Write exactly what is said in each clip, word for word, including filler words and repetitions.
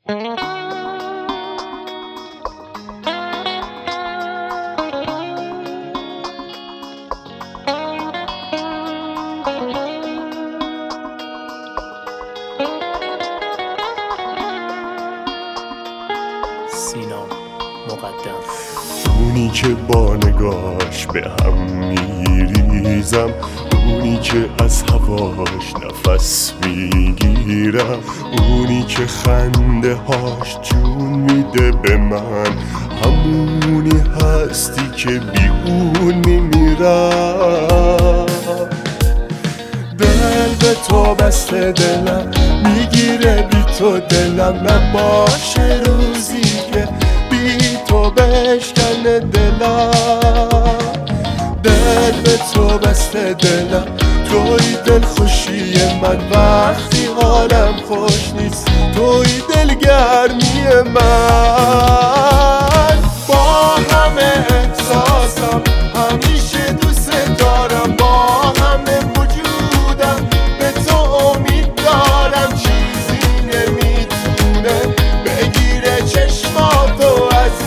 سینا مقدم. اونی که با نگاش به هم میریزم، اونی که از هواش نفس میگیرم، اونی که خنده هاش جون میده به من، همونی هستی که بی اون میمیرم. دل به تو بسته دلم میگیره بی تو دلم، نباشه روزی که بی تو بشکنه دلم. دل به تو بسته دلم، توی دل خوشی من، وقتی حالم خوش نیست توی دلگرمی من. با همه احساسم همیشه دوست دارم، با همه وجودم به تو امید دارم. چیزی نمیتونه بگیره چشماتو از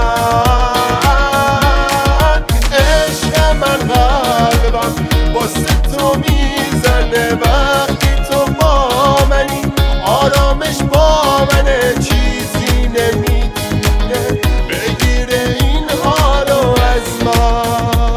من. عشق من قلبم واسه تو میزنه، وقتی تو با منی آرامش با منه. چیزی نمیتونه بگیره این حالو از من.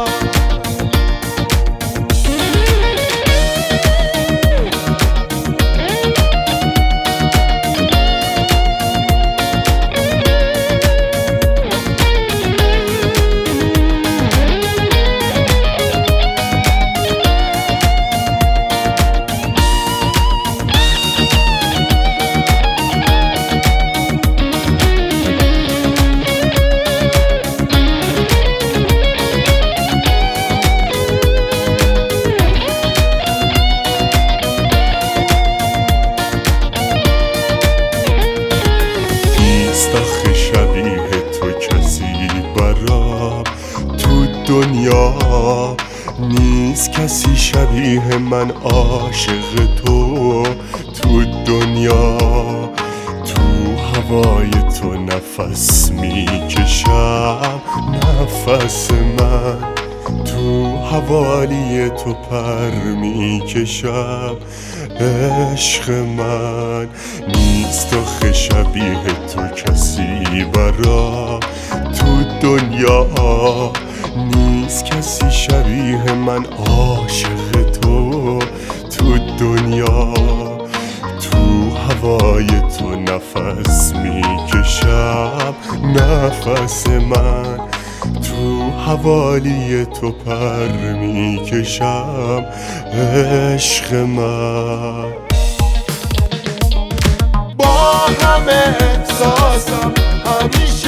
آخه شبیه تو کسی برام تو دنیا نیست، کسی شبیه من عاشق تو تو دنیا. تو هوای تو نفس میکشم، نفس من تو حوالی تو پر میکشم. عشق من نیست آخه شبیه تو کسی برام تو دنیا نیست، کسی شبیه من عاشق تو تو دنیا. تو هوای تو نفس میکشم، نفس من تو حوالی تو پر میکشم. عشق من با همه احساسم همیشه